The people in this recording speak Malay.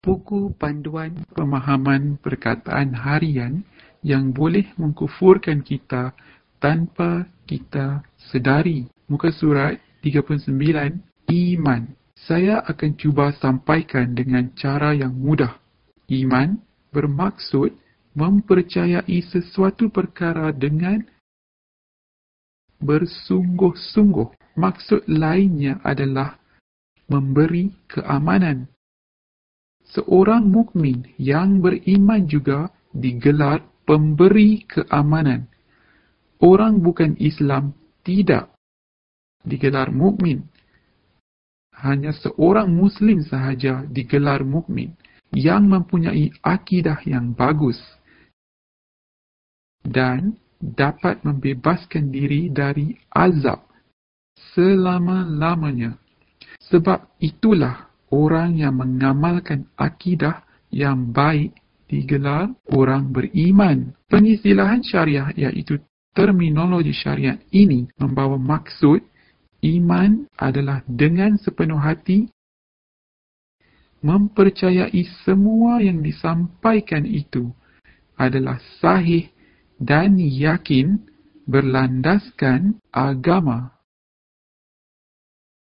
Buku panduan pemahaman perkataan harian yang boleh mengkufurkan kita tanpa kita sedari. Muka surat 39, Iman. Saya akan cuba sampaikan dengan cara yang mudah. Iman bermaksud mempercayai sesuatu perkara dengan bersungguh-sungguh. Maksud lainnya adalah memberi keamanan. Seorang mukmin yang beriman juga digelar pemberi keamanan. Orang bukan Islam tidak digelar mukmin. Hanya seorang Muslim sahaja digelar mukmin yang mempunyai akidah yang bagus dan dapat membebaskan diri dari azab selama-lamanya. Sebab itulah orang yang mengamalkan akidah yang baik digelar orang beriman. Pengistilahan syariah iaitu terminologi syariat ini membawa maksud iman adalah dengan sepenuh hati mempercayai semua yang disampaikan itu adalah sahih dan yakin berlandaskan agama.